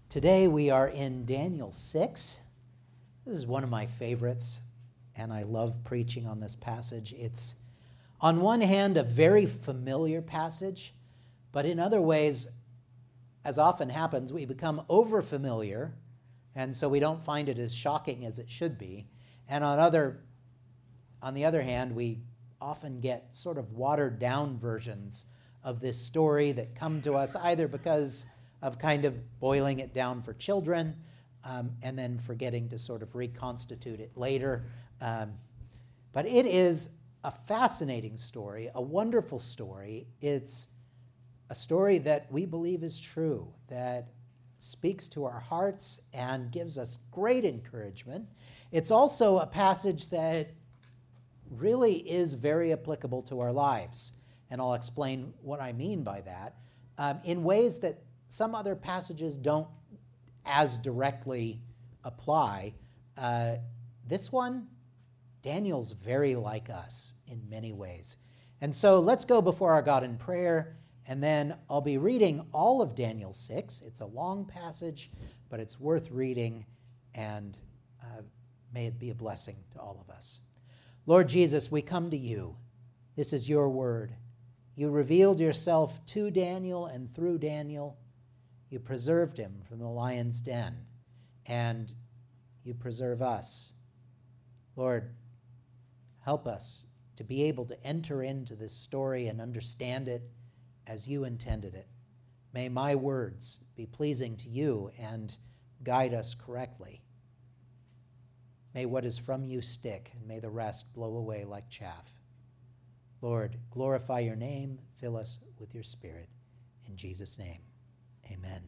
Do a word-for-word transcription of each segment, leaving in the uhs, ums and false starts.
Today we are in Daniel six. This is one of my favorites, and I love preaching on this passage. It's, on one hand, a very familiar passage, but in other ways, as often happens, we become over-familiar, and so we don't find it as shocking as it should be. And on other, on the other hand, we often get sort of watered-down versions of this story that come to us either because of kind of boiling it down for children um, and then forgetting to sort of reconstitute it later. Um, but it is a fascinating story, a wonderful story. It's a story that we believe is true, that speaks to our hearts and gives us great encouragement. It's also a passage that really is very applicable to our lives, and I'll explain what I mean by that, um, in ways that some other passages don't as directly apply. Uh, this one, Daniel's very like us in many ways. And so let's go before our God in prayer, and then I'll be reading all of Daniel six. It's a long passage, but it's worth reading, and uh, may it be a blessing to all of us. Lord Jesus, we come to you. This is your word. You revealed yourself to Daniel and through Daniel. You preserved him from the lion's den, and you preserve us. Lord, help us to be able to enter into this story and understand it as you intended it. May my words be pleasing to you and guide us correctly. May what is from you stick, and may the rest blow away like chaff. Lord, glorify your name, fill us with your Spirit. In Jesus' name, amen.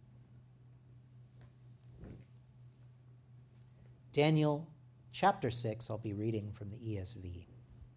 Daniel chapter six, I'll be reading from the E S V.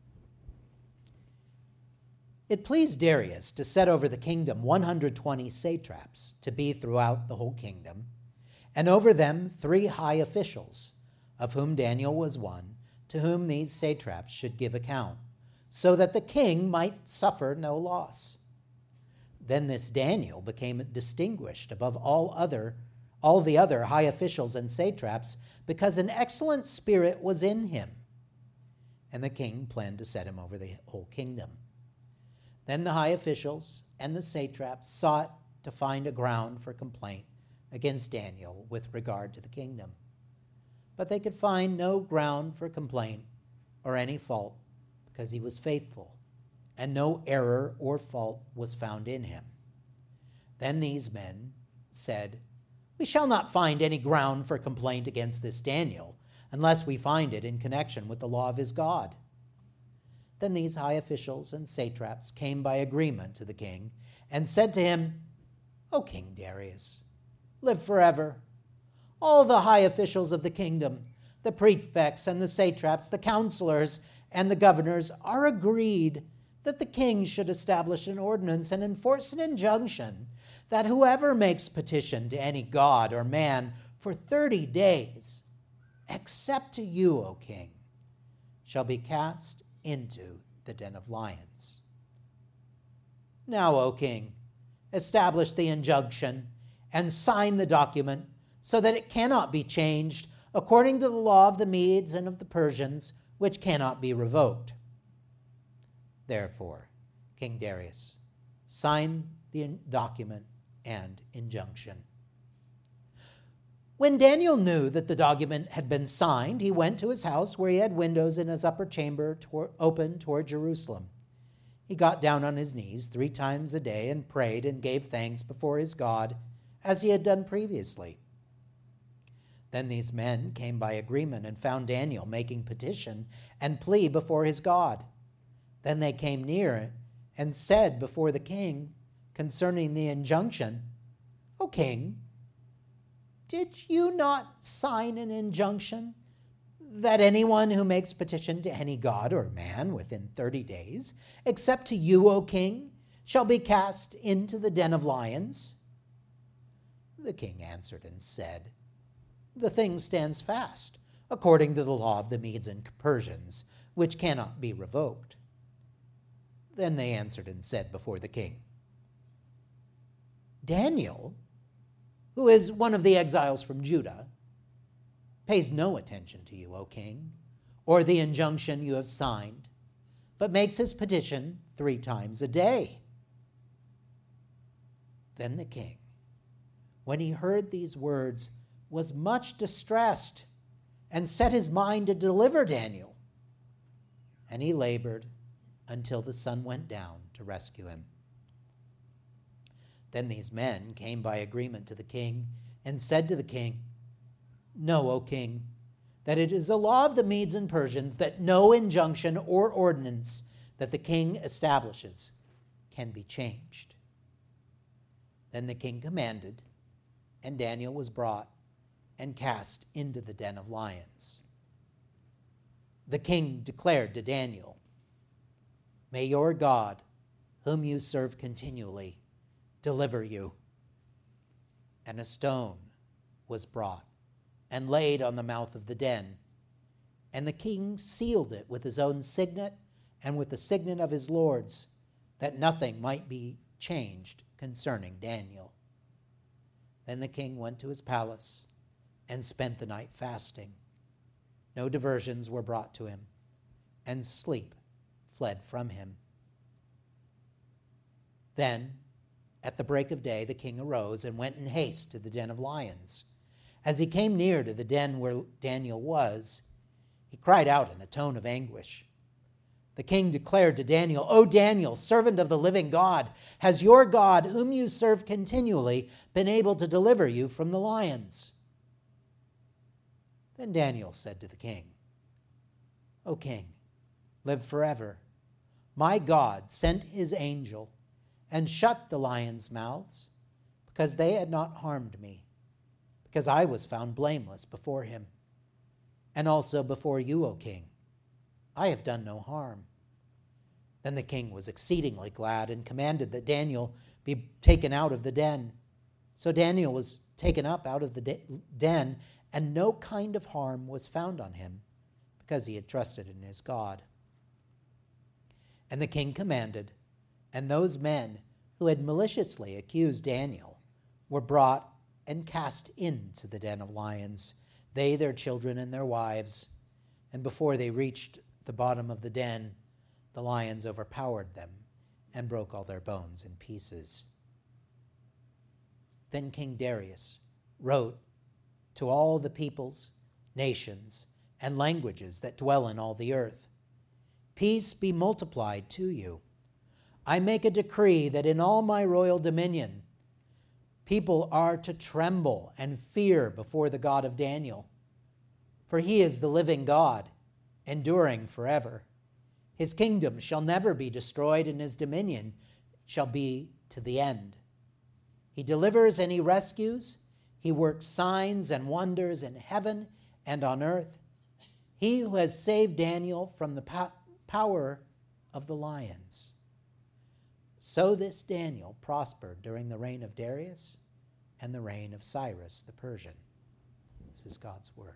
It pleased Darius to set over the kingdom one hundred twenty satraps to be throughout the whole kingdom, and over them three high officials, of whom Daniel was one, to whom these satraps should give account, so that the king might suffer no loss. Then this Daniel became distinguished above all other, all the other high officials and satraps, because an excellent spirit was in him. And the king planned to set him over the whole kingdom. Then the high officials and the satraps sought to find a ground for complaint against Daniel with regard to the kingdom. But they could find no ground for complaint or any fault, because he was faithful, and no error or fault was found in him. Then these men said, "We shall not find any ground for complaint against this Daniel, unless we find it in connection with the law of his God." Then these high officials and satraps came by agreement to the king and said to him, "O King Darius, live forever. All the high officials of the kingdom, the prefects and the satraps, the counselors and the governors are agreed that the king should establish an ordinance and enforce an injunction that whoever makes petition to any god or man for thirty days, except to you, O king, shall be cast into the den of lions. Now, O king, establish the injunction and sign the document so that it cannot be changed according to the law of the Medes and of the Persians, which cannot be revoked." Therefore, King Darius signed the document and injunction. When Daniel knew that the document had been signed, he went to his house where he had windows in his upper chamber toward, open toward Jerusalem. He got down on his knees three times a day and prayed and gave thanks before his God, as he had done previously. Then these men came by agreement and found Daniel making petition and plea before his God. Then they came near and said before the king concerning the injunction, "O king, did you not sign an injunction that anyone who makes petition to any god or man within thirty days, except to you, O king, shall be cast into the den of lions?" The king answered and said, "The thing stands fast, according to the law of the Medes and Persians, which cannot be revoked." Then they answered and said before the king, "Daniel, who is one of the exiles from Judah, pays no attention to you, O king, or the injunction you have signed, but makes his petition three times a day. Then the king, when he heard these words, was much distressed and set his mind to deliver Daniel. And he labored until the sun went down to rescue him. Then these men came by agreement to the king and said to the king, Know, O king, that it is a law of the Medes and Persians that no injunction or ordinance that the king establishes can be changed. Then the king commanded, and Daniel was brought and cast into the den of lions. The king declared to Daniel, May your God, whom you serve continually, deliver you. And a stone was brought and laid on the mouth of the den. And the king sealed it with his own signet and with the signet of his lords, that nothing might be changed concerning Daniel. Then the king went to his palace and spent the night fasting. No diversions were brought to him, and sleep fled from him. Then, at the break of day, the king arose and went in haste to the den of lions. As he came near to the den where Daniel was, he cried out in a tone of anguish. The king declared to Daniel, O Daniel, servant of the living God, has your God, whom you serve continually, been able to deliver you from the lions? Then Daniel said to the king, O king, live forever. My God sent his angel and shut the lions' mouths, because they had not harmed me, because I was found blameless before him, and also before you, O king. I have done no harm. Then the king was exceedingly glad and commanded that Daniel be taken out of the den. So Daniel was taken up out of the den, and no kind of harm was found on him, because he had trusted in his God. And the king commanded, and those men who had maliciously accused Daniel were brought and cast into the den of lions, they, their children, and their wives. And before they reached the bottom of the den, the lions overpowered them and broke all their bones in pieces. Then King Darius wrote to all the peoples, nations, and languages that dwell in all the earth, Peace be multiplied to you. I make a decree that in all my royal dominion, people are to tremble and fear before the God of Daniel. For he is the living God, enduring forever. His kingdom shall never be destroyed, and his dominion shall be to the end. He delivers and he rescues. He works signs and wonders in heaven and on earth. He who has saved Daniel from the po- power of the lions. So this Daniel prospered during the reign of Darius and the reign of Cyrus the Persian. This is God's word.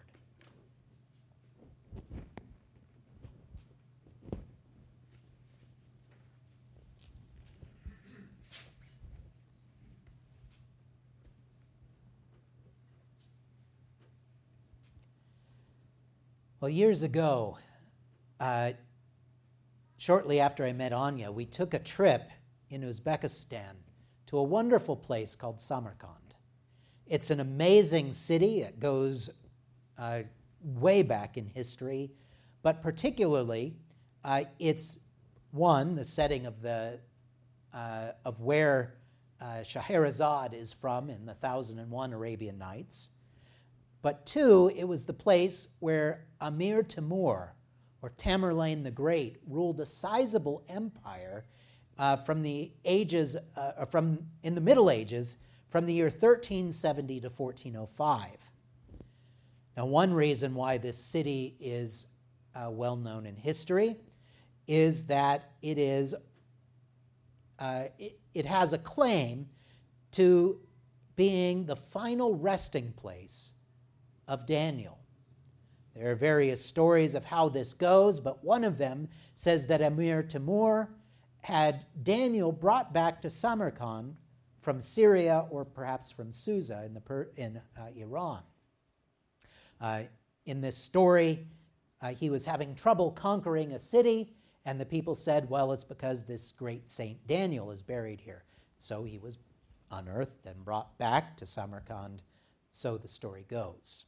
Well, years ago, uh, shortly after I met Anya, we took a trip in Uzbekistan to a wonderful place called Samarkand. It's an amazing city. It goes uh, way back in history, but particularly uh, it's, one, the setting of the uh, of where uh, Scheherazade is from in the Thousand and One Arabian Nights. But two, it was the place where Amir Timur, or Tamerlane the Great, ruled a sizable empire uh, from the ages, uh, from in the Middle Ages, from the year thirteen seventy to fourteen oh five. Now, one reason why this city is uh, well known in history is that it is uh, it, it has a claim to being the final resting place of Daniel. There are various stories of how this goes, but one of them says that Amir Timur had Daniel brought back to Samarkand from Syria or perhaps from Susa in, the per, in uh, Iran. Uh, in this story, uh, he was having trouble conquering a city, and the people said, well, it's because this great Saint Daniel is buried here. So he was unearthed and brought back to Samarkand, so the story goes.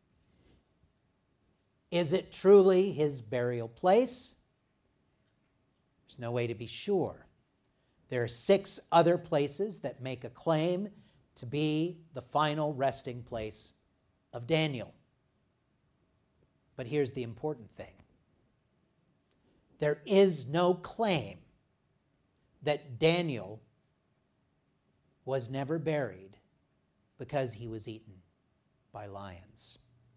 Is it truly his burial place? There's no way to be sure. There are six other places that make a claim to be the final resting place of Daniel. But here's the important thing. There is no claim that Daniel was never buried because he was eaten by lions.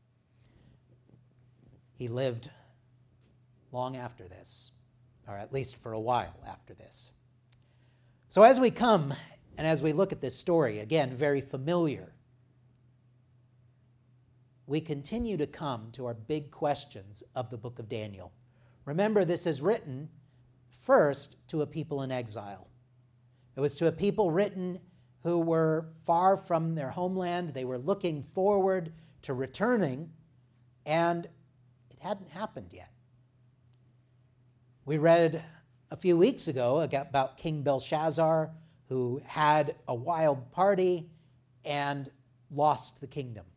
He lived long after this, or at least for a while after this. So as we come and as we look at this story, again, very familiar, we continue to come to our big questions of the book of Daniel. Remember, this is written first to a people in exile. It was to a people written who were far from their homeland. They were looking forward to returning, and it hadn't happened yet. We read a few weeks ago about King Belshazzar, who had a wild party and lost the kingdom.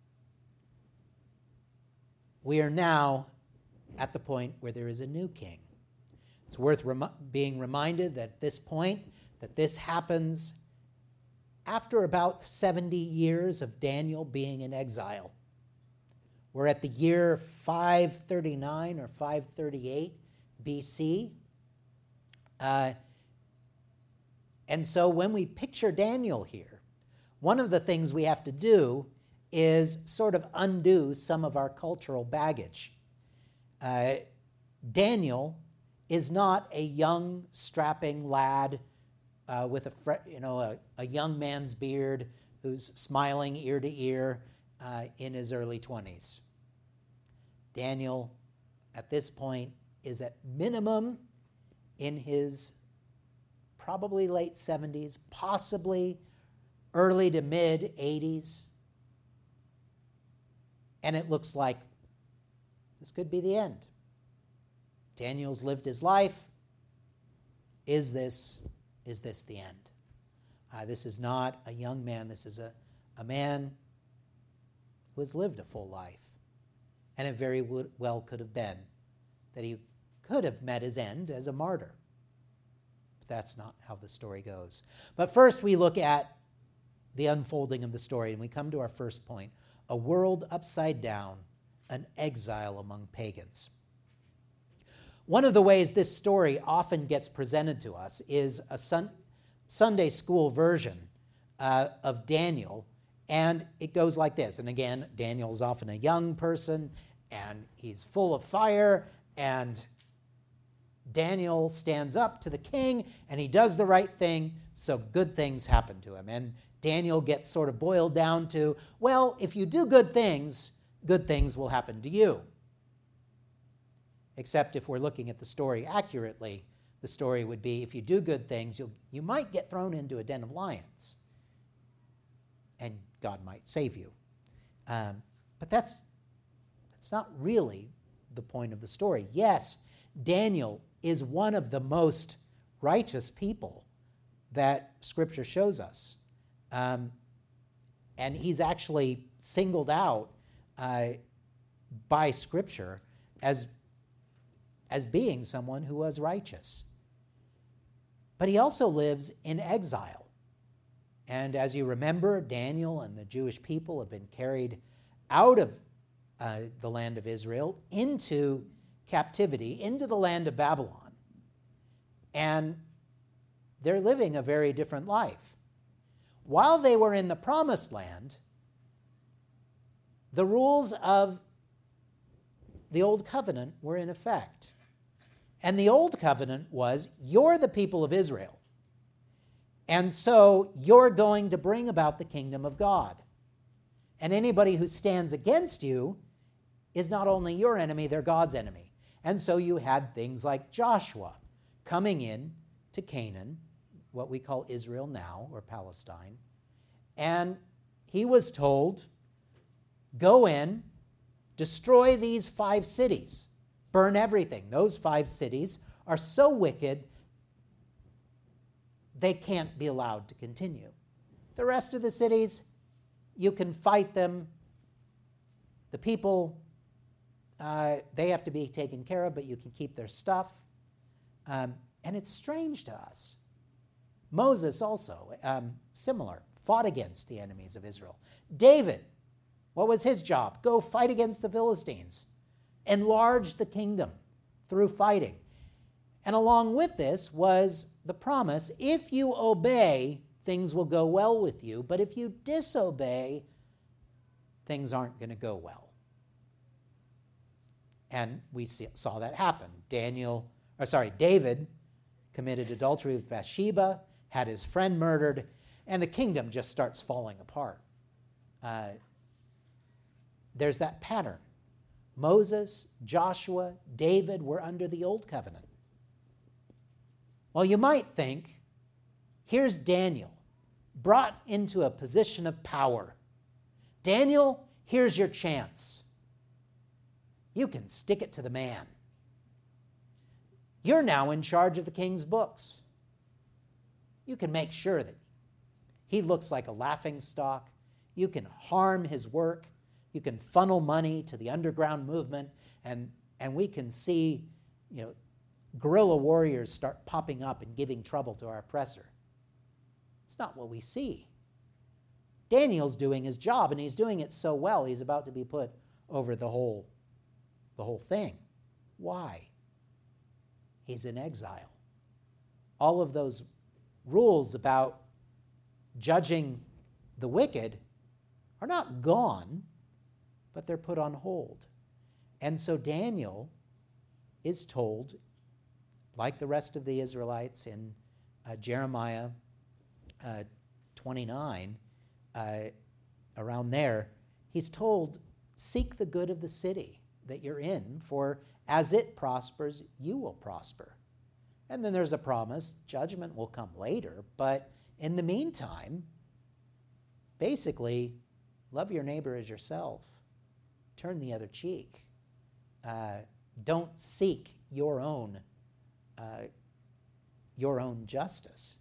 We are now at the point where there is a new king. It's worth rem- being reminded that at this point, that this happens after about seventy years of Daniel being in exile. We're at the year five thirty-nine or five thirty-eight B C. Uh, and so when we picture Daniel here, one of the things we have to do is sort of undo some of our cultural baggage. Uh, Daniel is not a young, strapping lad uh, with a fre- you know a, a young man's beard who's smiling ear to ear uh, in his early twenties. Daniel, at this point, is at minimum in his probably late seventies, possibly early to mid eighties. And it looks like this could be the end. Daniel's lived his life. Is this, is this the end? Uh, this is not a young man. This is a, a man who has lived a full life. And it very well could have been that he could have met his end as a martyr. But that's not how the story goes. But first we look at the unfolding of the story, and we come to our first point. A world upside down, an exile among pagans. One of the ways this story often gets presented to us is a sun, Sunday school version uh, of Daniel, and it goes like this. And again, Daniel is often a young person, and he's full of fire, and Daniel stands up to the king, and he does the right thing, so good things happen to him. And Daniel gets sort of boiled down to, well, if you do good things, good things will happen to you. Except if we're looking at the story accurately, the story would be, if you do good things, you'll, you might get thrown into a den of lions. And God might save you. Um, but that's, that's not really the point of the story. Yes, Daniel is one of the most righteous people that Scripture shows us. Um, and he's actually singled out uh, by Scripture as, as being someone who was righteous. But he also lives in exile. And as you remember, Daniel and the Jewish people have been carried out of uh, the land of Israel into captivity, into the land of Babylon. And they're living a very different life. While they were in the promised land, the rules of the old covenant were in effect. And the old covenant was, you're the people of Israel. And so you're going to bring about the kingdom of God. And anybody who stands against you is not only your enemy, they're God's enemy. And so you had things like Joshua coming in to Canaan, what we call Israel now, or Palestine. And he was told, go in, destroy these five cities, burn everything. Those five cities are so wicked, they can't be allowed to continue. The rest of the cities, you can fight them. The people, uh, they have to be taken care of, but you can keep their stuff. Um, and it's strange to us. Moses also, um, similar, fought against the enemies of Israel. David, what was his job? Go fight against the Philistines. Enlarge the kingdom through fighting. And along with this was the promise, if you obey, things will go well with you. But if you disobey, things aren't going to go well. And we see, saw that happen. Daniel, or sorry, David committed adultery with Bathsheba, had his friend murdered, and the kingdom just starts falling apart. Uh, there's that pattern. Moses, Joshua, David were under the old covenant. Well, you might think, here's Daniel, brought into a position of power. Daniel, here's your chance. You can stick it to the man. You're now in charge of the king's books. You can make sure that he looks like a laughingstock. You can harm his work. You can funnel money to the underground movement, and, and we can see, you know, guerrilla warriors start popping up and giving trouble to our oppressor. It's not what we see. Daniel's doing his job, and he's doing it so well, he's about to be put over the whole, the whole thing. Why? He's in exile. All of those rules about judging the wicked are not gone, but they're put on hold. And so Daniel is told, like the rest of the Israelites in uh, Jeremiah uh, twenty-nine, uh, around there, he's told, seek the good of the city that you're in, for as it prospers, you will prosper. And then there's a promise, judgment will come later, but in the meantime, basically, love your neighbor as yourself. Turn the other cheek. Uh, don't seek your own, uh, your own justice.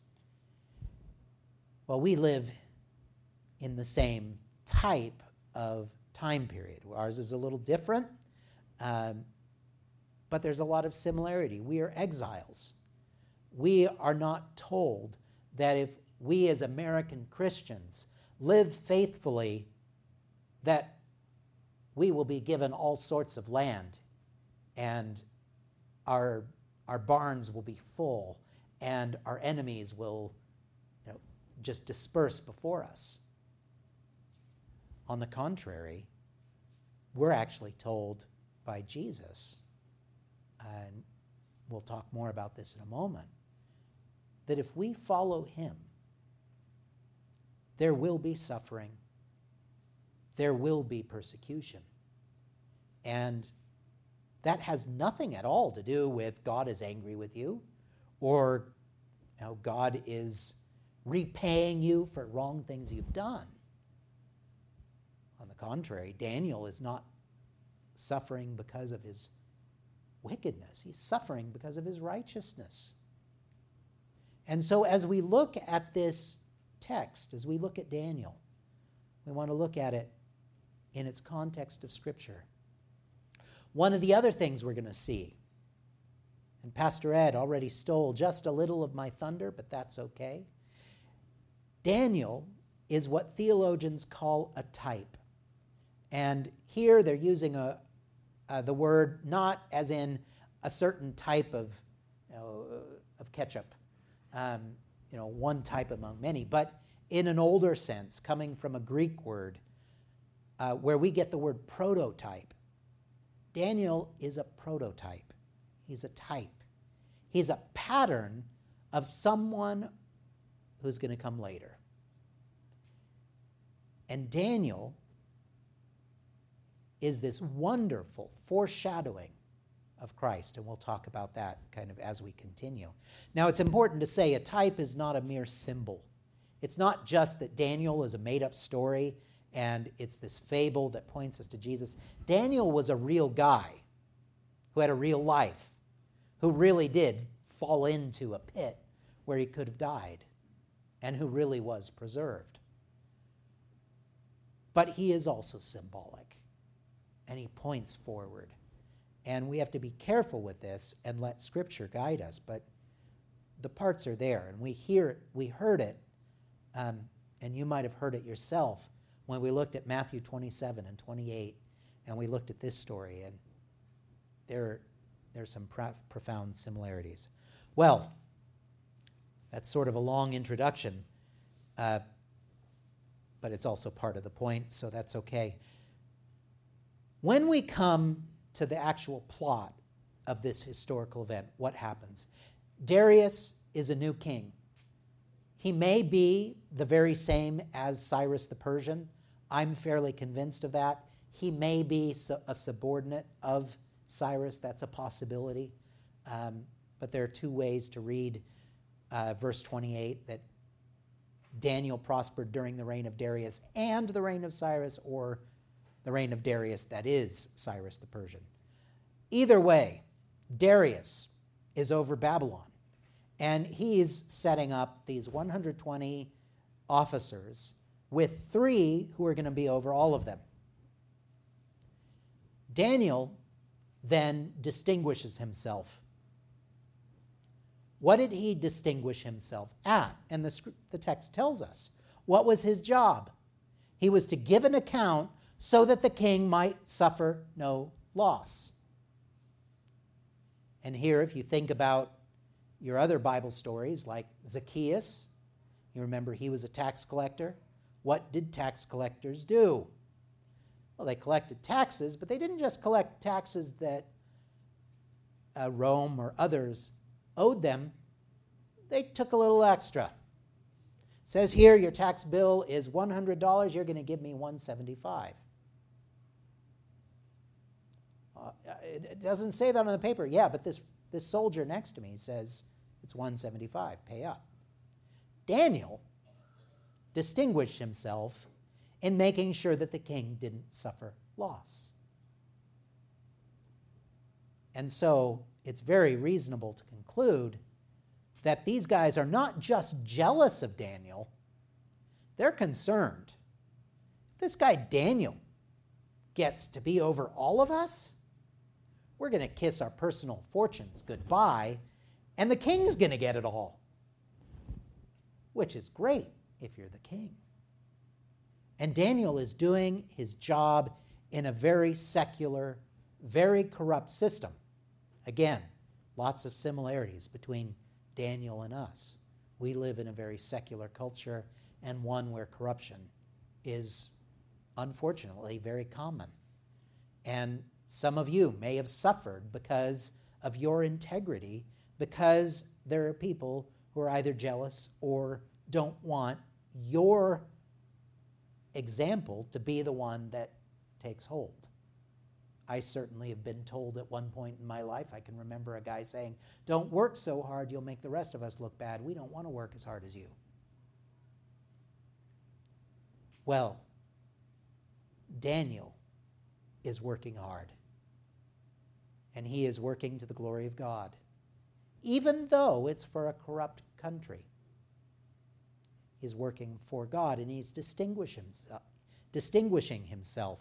Well, we live in the same type of time period. Ours is a little different, um, but there's a lot of similarity. We are exiles. We are not told that if we as American Christians live faithfully, that we will be given all sorts of land and our, our barns will be full and our enemies will, you know, just disperse before us. On the contrary, we're actually told by Jesus, and we'll talk more about this in a moment, that if we follow him, there will be suffering, there will be persecution. And that has nothing at all to do with God is angry with you, or you know, God is repaying you for wrong things you've done. On the contrary, Daniel is not suffering because of his wickedness. He's suffering because of his righteousness. And so as we look at this text, as we look at Daniel, we want to look at it in its context of Scripture. One of the other things we're going to see, and Pastor Ed already stole just a little of my thunder, but that's okay. Daniel is what theologians call a type. And here they're using a, uh, the word not as in a certain type of, you know, of ketchup, um, you know, one type among many, but in an older sense, coming from a Greek word, uh, where we get the word prototype. Daniel is a prototype. He's a type. He's a pattern of someone who's going to come later. And Daniel is this wonderful foreshadowing of Christ, and we'll talk about that kind of as we continue. Now, it's important to say a type is not a mere symbol. It's not just that Daniel is a made-up story and it's this fable that points us to Jesus. Daniel was a real guy who had a real life, who really did fall into a pit where he could have died, and who really was preserved. But he is also symbolic, and he points forward. And we have to be careful with this and let Scripture guide us. But the parts are there, and we hear it, we heard it, um, and you might have heard it yourself when we looked at Matthew twenty-seven and twenty-eight, and we looked at this story, and there, there are some pro- profound similarities. Well, that's sort of a long introduction, uh, but it's also part of the point, so that's okay. When we come to the actual plot of this historical event, what happens? Darius is a new king. He may be the very same as Cyrus the Persian. I'm fairly convinced of that. He may be a subordinate of Cyrus. That's a possibility. Um, but there are two ways to read uh, verse twenty-eight, that Daniel prospered during the reign of Darius and the reign of Cyrus, or the reign of Darius, that is Cyrus the Persian. Either way, Darius is over Babylon, and he's setting up these one hundred twenty officers with three who are going to be over all of them. Daniel then distinguishes himself. What did he distinguish himself at? And the, the text tells us. What was his job? He was to give an account so that the king might suffer no loss. And here, if you think about your other Bible stories, like Zacchaeus, you remember he was a tax collector. What did tax collectors do? Well, they collected taxes, but they didn't just collect taxes that uh, Rome or others owed them. They took a little extra. It says here, your tax bill is one hundred dollars. You're going to give me one hundred seventy-five dollars. Uh, it doesn't say that on the paper. Yeah, but this, this soldier next to me says it's one hundred seventy-five dollars. Pay up. Daniel distinguished himself in making sure that the king didn't suffer loss. And so it's very reasonable to conclude that these guys are not just jealous of Daniel, they're concerned. This guy Daniel gets to be over all of us, we're going to kiss our personal fortunes goodbye, and the king's going to get it all, which is great if you're the king. And Daniel is doing his job in a very secular, very corrupt system. Again, lots of similarities between Daniel and us. We live in a very secular culture, and one where corruption is, unfortunately, very common. And some of you may have suffered because of your integrity, because there are people who are either jealous or don't want your example to be the one that takes hold. I certainly have been told at one point in my life, I can remember a guy saying, don't work so hard, you'll make the rest of us look bad. We don't want to work as hard as you. Well, Daniel is working hard. And he is working to the glory of God, even though it's for a corrupt country. He's working for God, and he's distinguishing himself. distinguishing himself.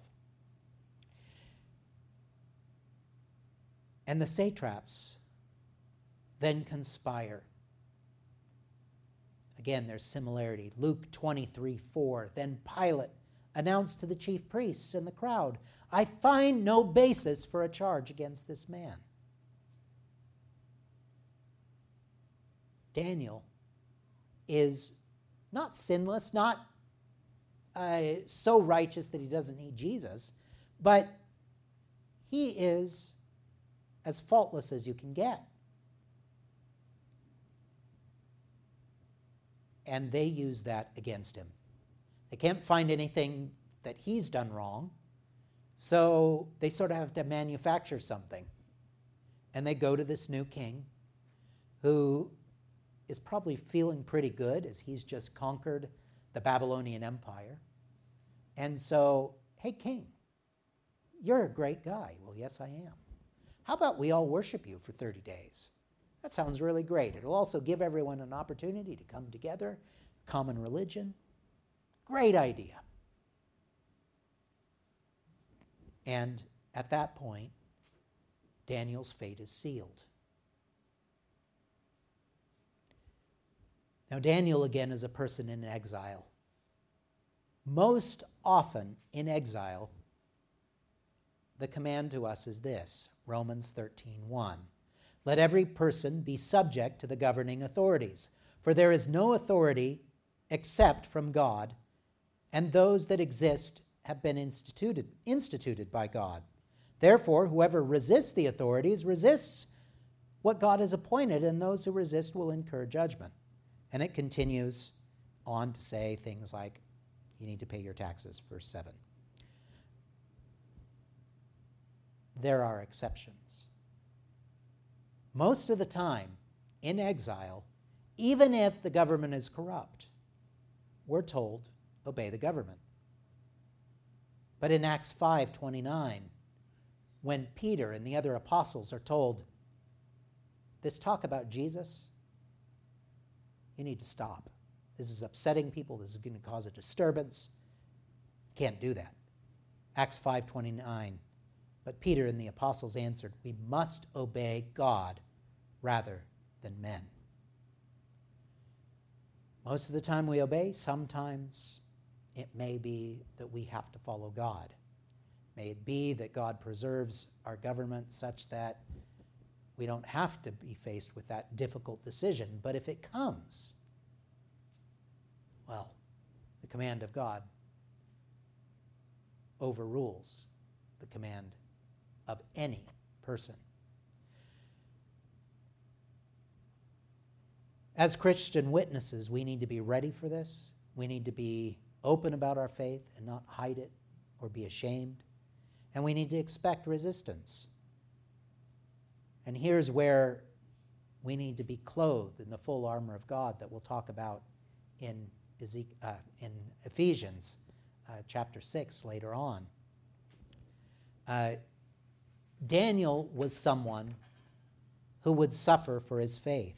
And the satraps then conspire. Again, there's similarity. Luke twenty-three four. Then Pilate announced to the chief priests and the crowd, I find no basis for a charge against this man. Daniel is not sinless, not uh, so righteous that he doesn't need Jesus, but he is as faultless as you can get. And they use that against him. They can't find anything that he's done wrong, so they sort of have to manufacture something. And they go to this new king who is probably feeling pretty good as he's just conquered the Babylonian Empire. And so, hey, king, you're a great guy. Well, yes, I am. How about we all worship you for thirty days? That sounds really great. It'll also give everyone an opportunity to come together, common religion. Great idea. And at that point, Daniel's fate is sealed. Now, Daniel, again, is a person in exile. Most often in exile, the command to us is this, Romans thirteen one. Let every person be subject to the governing authorities, for there is no authority except from God, and those that exist have been instituted, instituted by God. Therefore, whoever resists the authorities resists what God has appointed, and those who resist will incur judgment. And it continues on to say things like, you need to pay your taxes, verse seven. There are exceptions. Most of the time, in exile, even if the government is corrupt, we're told, obey the government. But in Acts five twenty-nine, when Peter and the other apostles are told, this talk about Jesus, you need to stop. This is upsetting people. This is going to cause a disturbance. Can't do that. Acts five twenty-nine. But Peter and the apostles answered, we must obey God rather than men. Most of the time we obey. Sometimes it may be that we have to follow God. May it be that God preserves our government such that we don't have to be faced with that difficult decision. But if it comes, well, the command of God overrules the command of any person. As Christian witnesses, we need to be ready for this. We need to be open about our faith and not hide it or be ashamed. And we need to expect resistance. And here's where we need to be clothed in the full armor of God that we'll talk about in, Ezek- uh, in Ephesians uh, chapter six later on. Uh, Daniel was someone who would suffer for his faith.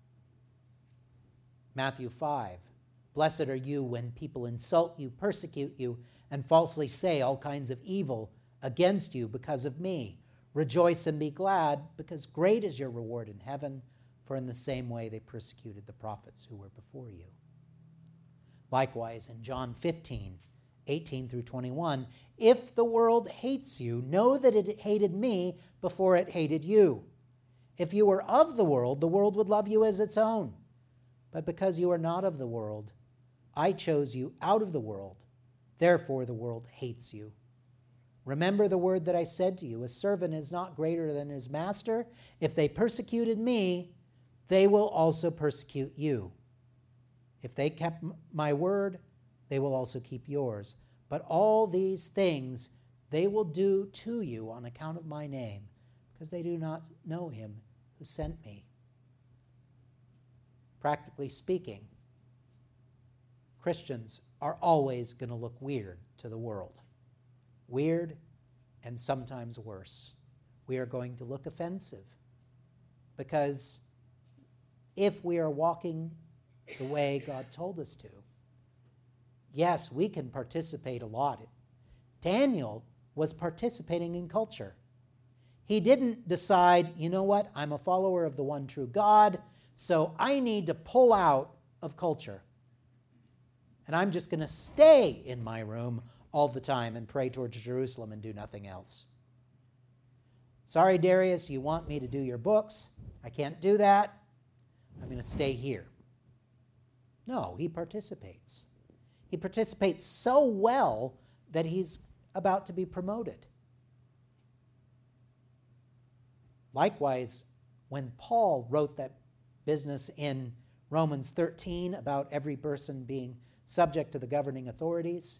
Matthew five, blessed are you when people insult you, persecute you, and falsely say all kinds of evil against you because of me. Rejoice and be glad, because great is your reward in heaven, for in the same way they persecuted the prophets who were before you. Likewise, in John fifteen, eighteen through twenty-one, if the world hates you, know that it hated me before it hated you. If you were of the world, the world would love you as its own. But because you are not of the world, I chose you out of the world. Therefore the world hates you. Remember the word that I said to you, a servant is not greater than his master. If they persecuted me, they will also persecute you. If they kept my word, they will also keep yours. But all these things they will do to you on account of my name, because they do not know him who sent me. Practically speaking, Christians are always going to look weird to the world. Weird and sometimes worse. We are going to look offensive, because if we are walking the way God told us to, yes, we can participate a lot. Daniel was participating in culture. He didn't decide, you know what, I'm a follower of the one true God, so I need to pull out of culture. And I'm just going to stay in my room all the time and pray towards Jerusalem and do nothing else. Sorry, Darius, you want me to do your books. I can't do that. I'm going to stay here. No, he participates. He participates so well that he's about to be promoted. Likewise, when Paul wrote that business in Romans thirteen about every person being subject to the governing authorities,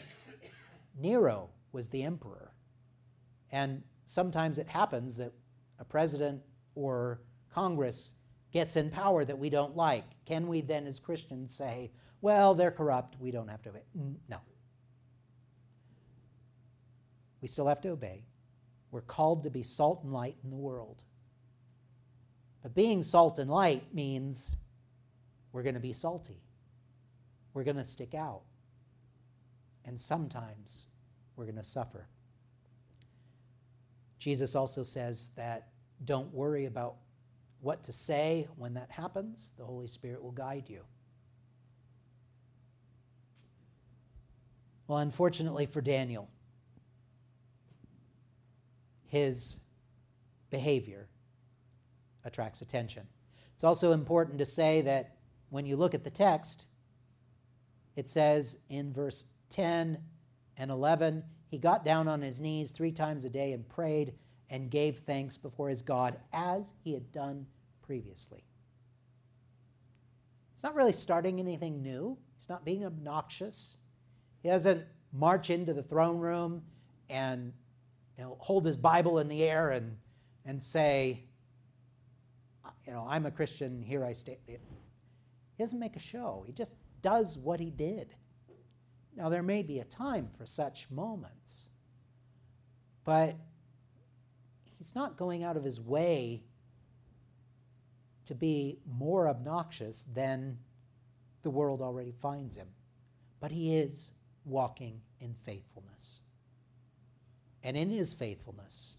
Nero was the emperor. And sometimes it happens that a president or Congress gets in power that we don't like, can we then as Christians say, well, they're corrupt, we don't have to obey? No. We still have to obey. We're called to be salt and light in the world. But being salt and light means we're going to be salty. We're going to stick out. And sometimes we're going to suffer. Jesus also says that don't worry about what to say when that happens. The Holy Spirit will guide you. Well, unfortunately for Daniel, his behavior attracts attention. It's also important to say that when you look at the text, it says in verse ten and eleven, he got down on his knees three times a day and prayed and gave thanks before his God as he had done previously. He's not really starting anything new. He's not being obnoxious. He doesn't march into the throne room and you know, hold his Bible in the air and, and say, you know, I'm a Christian, here I stay. He doesn't make a show. He just does what he did. Now, there may be a time for such moments, but he's not going out of his way to be more obnoxious than the world already finds him. But he is walking in faithfulness. And in his faithfulness,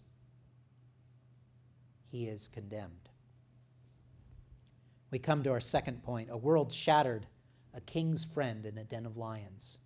he is condemned. We come to our second point, a world shattered, a king's friend in a den of lions.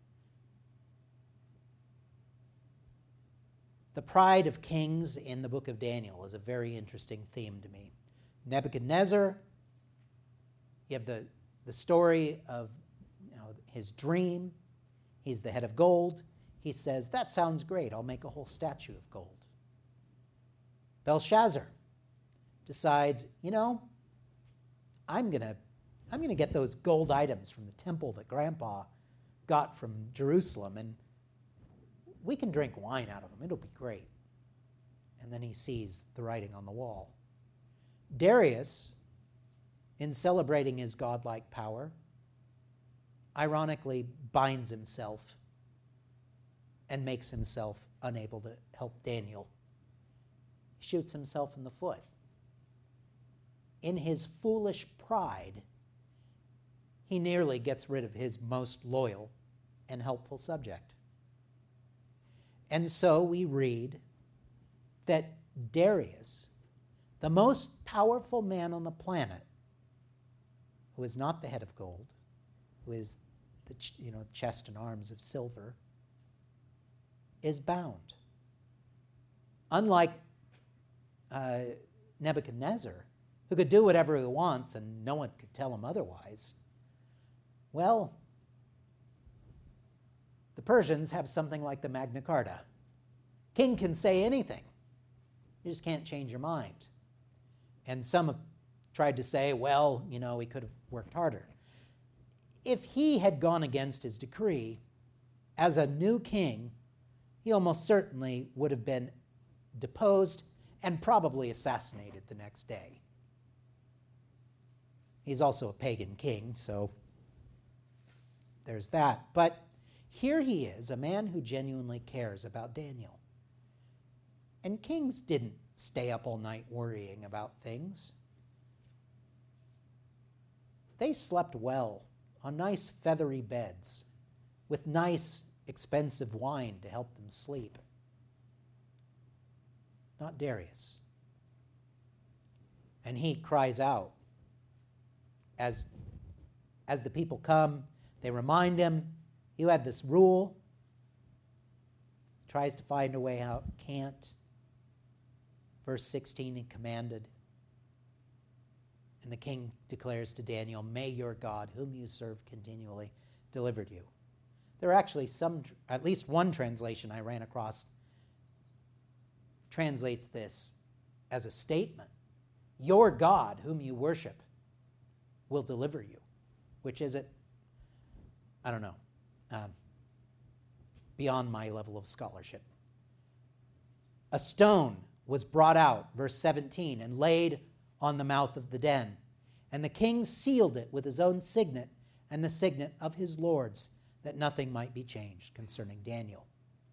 The pride of kings in the book of Daniel is a very interesting theme to me. Nebuchadnezzar, you have the, the story of you know, his dream. He's the head of gold. He says, that sounds great. I'll make a whole statue of gold. Belshazzar decides, you know, I'm going to I'm going to get those gold items from the temple that Grandpa got from Jerusalem, and we can drink wine out of them. It'll be great. And then he sees the writing on the wall. Darius, in celebrating his godlike power, ironically binds himself and makes himself unable to help Daniel. He shoots himself in the foot. In his foolish pride, he nearly gets rid of his most loyal and helpful subject. And so we read that Darius, the most powerful man on the planet, who is not the head of gold, who is the you know, chest and arms of silver, is bound. Unlike uh, Nebuchadnezzar, who could do whatever he wants and no one could tell him otherwise, well, the Persians have something like the Magna Carta. King can say anything. You just can't change your mind. And some have tried to say, well, you know, he could have worked harder. If he had gone against his decree, as a new king, he almost certainly would have been deposed and probably assassinated the next day. He's also a pagan king, so there's that. But here he is, a man who genuinely cares about Daniel. And kings didn't stay up all night worrying about things. They slept well on nice feathery beds with nice expensive wine to help them sleep. Not Darius. And he cries out as, as the people come. They remind him, you had this rule. Tries to find a way out, can't. Verse sixteen, he commanded. And the king declares to Daniel, may your God, whom you serve continually, deliver you. There are actually some, at least one translation I ran across translates this as a statement. Your God, whom you worship, will deliver you. Which is it? I don't know. Um, beyond my level of scholarship. A stone was brought out, verse seventeen, and laid on the mouth of the den. And the king sealed it with his own signet and the signet of his lords, that nothing might be changed concerning Daniel.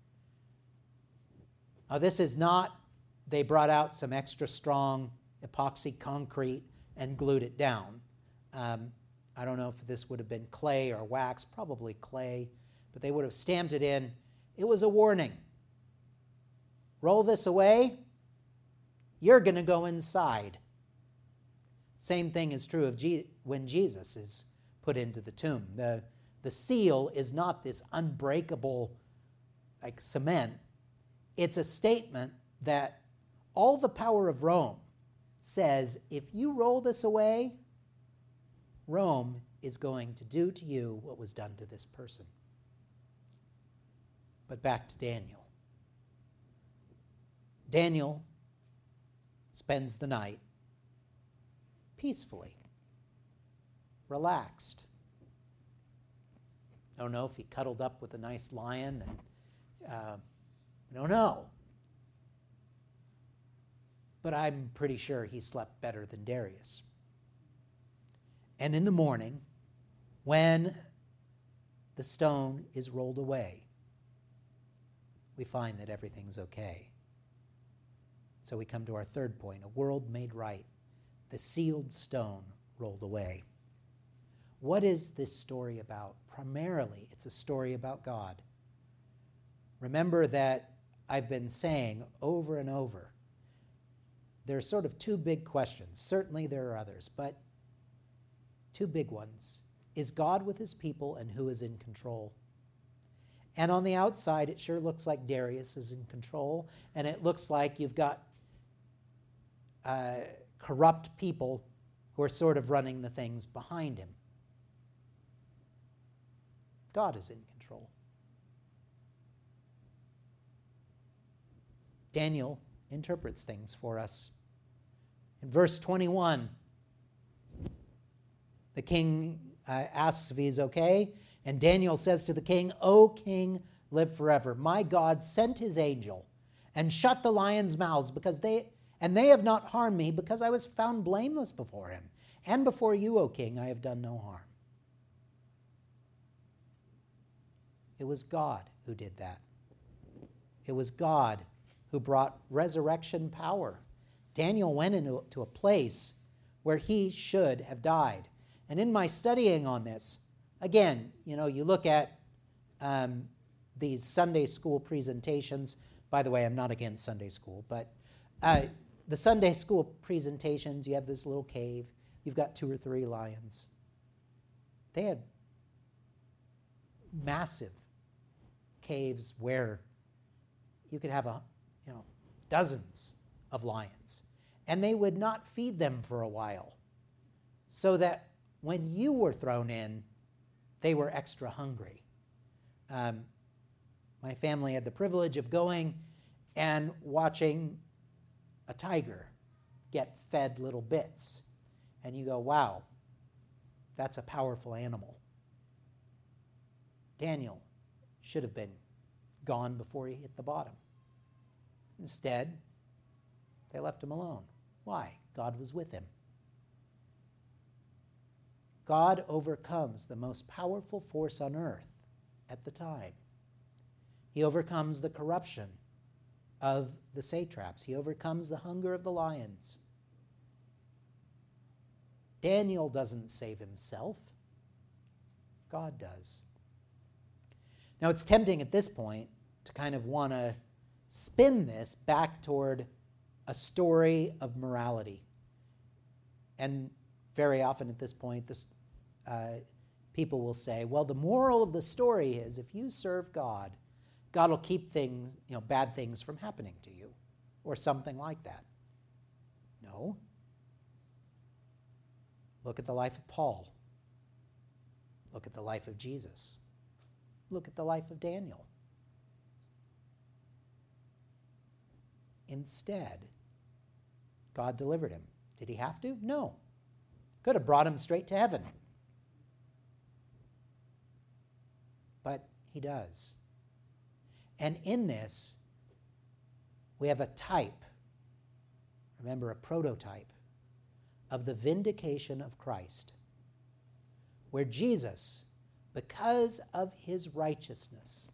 Now, this is not, they brought out some extra strong epoxy concrete and glued it down. Um, I don't know if this would have been clay or wax, probably clay, but they would have stamped it in. It was a warning. Roll this away, you're going to go inside. Same thing is true of Je- when Jesus is put into the tomb. The, the seal is not this unbreakable like cement. It's a statement that all the power of Rome says, if you roll this away, Rome is going to do to you what was done to this person. But back to Daniel. Daniel spends the night peacefully, relaxed. I don't know if he cuddled up with a nice lion, and uh, I don't know. But I'm pretty sure he slept better than Darius. And in the morning, when the stone is rolled away, we find that everything's okay. So we come to our third point, a world made right, the sealed stone rolled away. What is this story about? Primarily, it's a story about God. Remember that I've been saying over and over, there are sort of two big questions. Certainly there are others, but two big ones. Is God with his people, and who is in control? And on the outside, it sure looks like Darius is in control, and it looks like you've got uh, corrupt people who are sort of running the things behind him. God is in control. Daniel interprets things for us. In verse twenty-one, the king uh, asks if he's okay, and Daniel says to the king, "O king, live forever. My God sent his angel and shut the lions' mouths, because they and they have not harmed me, because I was found blameless before him. And before you, O king, I have done no harm." It was God who did that. It was God who brought resurrection power. Daniel went into to a place where he should have died. And in my studying on this, again, you know, you look at um, these Sunday school presentations. By the way, I'm not against Sunday school, but uh, the Sunday school presentations, you have this little cave. You've got two or three lions. They had massive caves where you could have a, you know, dozens of lions, and they would not feed them for a while, so that when you were thrown in, they were extra hungry. Um, my family had the privilege of going and watching a tiger get fed little bits, and you go, wow, that's a powerful animal. Daniel should have been gone before he hit the bottom. Instead, they left him alone. Why? God was with him. God overcomes the most powerful force on earth at the time. He overcomes the corruption of the satraps. He overcomes the hunger of the lions. Daniel doesn't save himself. God does. Now, it's tempting at this point to kind of want to spin this back toward a story of morality. And very often at this point, this, uh, people will say, well, the moral of the story is if you serve God, God will keep things, you know, bad things from happening to you, or something like that. No. Look at the life of Paul. Look at the life of Jesus. Look at the life of Daniel. Instead, God delivered him. Did he have to? No. Could have brought him straight to heaven. But he does. And in this, we have a type Remember, a prototype of the vindication of Christ, where Jesus, because of his righteousness,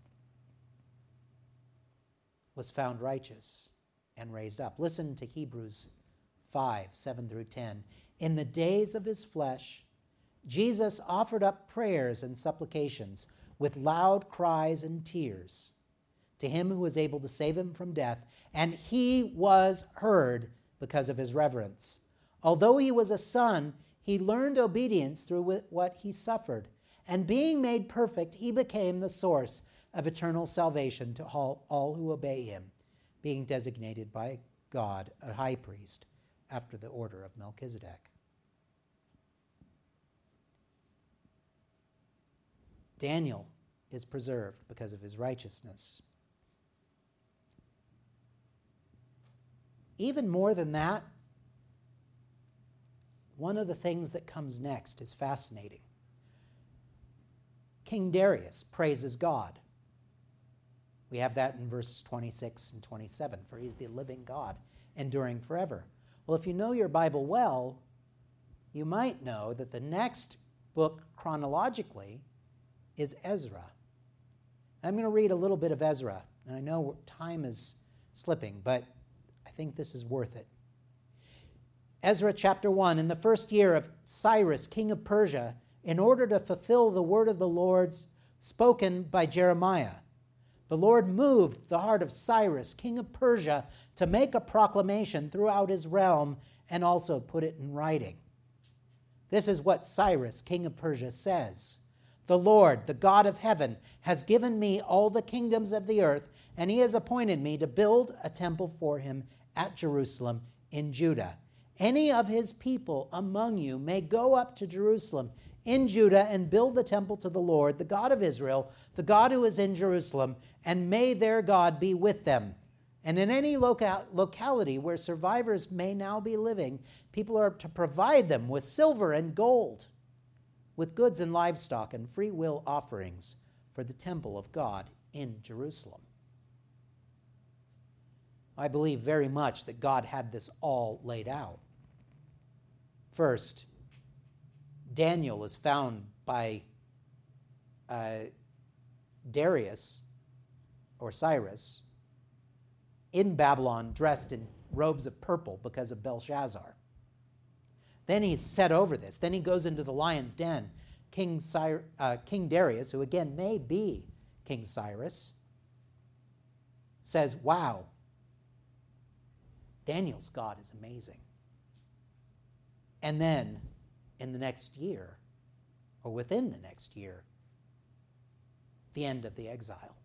was found righteous and raised up. Listen to Hebrews five, seven through ten. In the days of his flesh, Jesus offered up prayers and supplications with loud cries and tears to him who was able to save him from death, and he was heard because of his reverence. Although he was a son, he learned obedience through what he suffered, and being made perfect, he became the source of eternal salvation to all, all who obey him, being designated by God a high priest after the order of Melchizedek. Daniel is preserved because of his righteousness. Even more than that, one of the things that comes next is fascinating. King Darius praises God. We have that in verses twenty-six and twenty-seven, for he is the living God, enduring forever. Well, if you know your Bible well, you might know that the next book chronologically is Ezra. I'm going to read a little bit of Ezra, and I know time is slipping, but I think this is worth it. Ezra chapter one, in the first year of Cyrus, king of Persia, in order to fulfill the word of the Lord spoken by Jeremiah, the Lord moved the heart of Cyrus, king of Persia, to make a proclamation throughout his realm and also put it in writing. This is what Cyrus, king of Persia, says. The Lord, the God of heaven, has given me all the kingdoms of the earth, and he has appointed me to build a temple for him at Jerusalem in Judah. Any of his people among you may go up to Jerusalem in Judah and build the temple to the Lord, the God of Israel, the God who is in Jerusalem, and may their God be with them. And in any loca- locality where survivors may now be living, people are to provide them with silver and gold, with goods and livestock and free will offerings for the temple of God in Jerusalem. I believe very much that God had this all laid out. First, Daniel is found by uh, Darius or Cyrus in Babylon dressed in robes of purple because of Belshazzar. Then he's set over this. Then he goes into the lion's den. King, Cy- uh, King Darius, who again may be King Cyrus, says, wow, Daniel's God is amazing. And then in the next year, or within the next year, the end of the exile.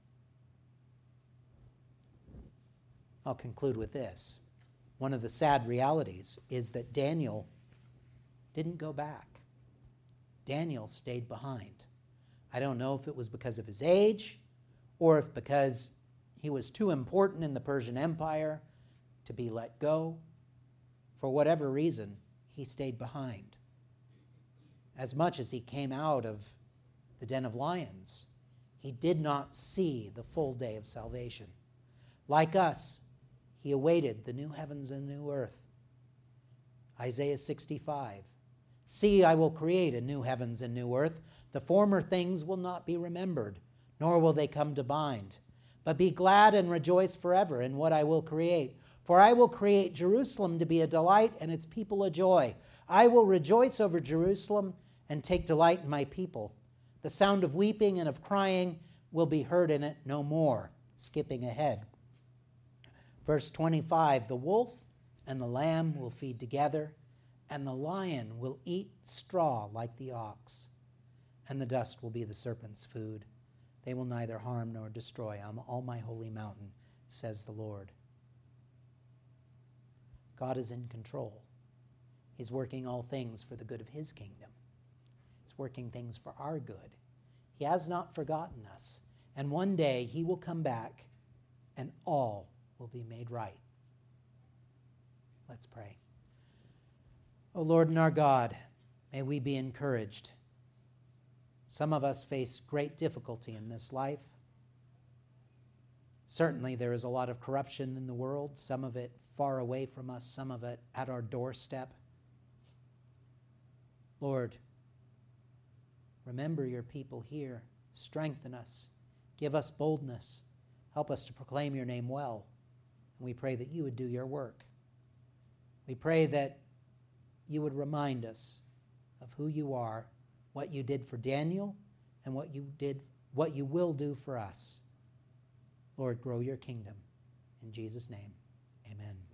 I'll conclude with this. One of the sad realities is that Daniel didn't go back. Daniel stayed behind. I don't know if it was because of his age or if because he was too important in the Persian Empire to be let go. For whatever reason, he stayed behind. As much as he came out of the den of lions, he did not see the full day of salvation. Like us, he awaited the new heavens and new earth. Isaiah sixty-five. See, I will create a new heavens and new earth. The former things will not be remembered, nor will they come to mind. But be glad and rejoice forever in what I will create. For I will create Jerusalem to be a delight and its people a joy. I will rejoice over Jerusalem and take delight in my people. The sound of weeping and of crying will be heard in it no more. Skipping ahead. Verse twenty-five, the wolf and the lamb will feed together, and the lion will eat straw like the ox, and the dust will be the serpent's food. They will neither harm nor destroy on all my holy mountain, says the Lord. God is in control. He's working all things for the good of his kingdom. He's working things for our good. He has not forgotten us. And one day he will come back and all will be made right. Let's pray. O Lord and our God, may we be encouraged. Some of us face great difficulty in this life. Certainly there is a lot of corruption in the world, some of it far away from us, some of it at our doorstep. Lord, remember your people here. Strengthen us. Give us boldness. Help us to proclaim your name well. And we pray that you would do your work. We pray that you would remind us of who you are, what you did for Daniel, and what you did, what you will do for us. Lord, grow your kingdom. In Jesus' name, amen.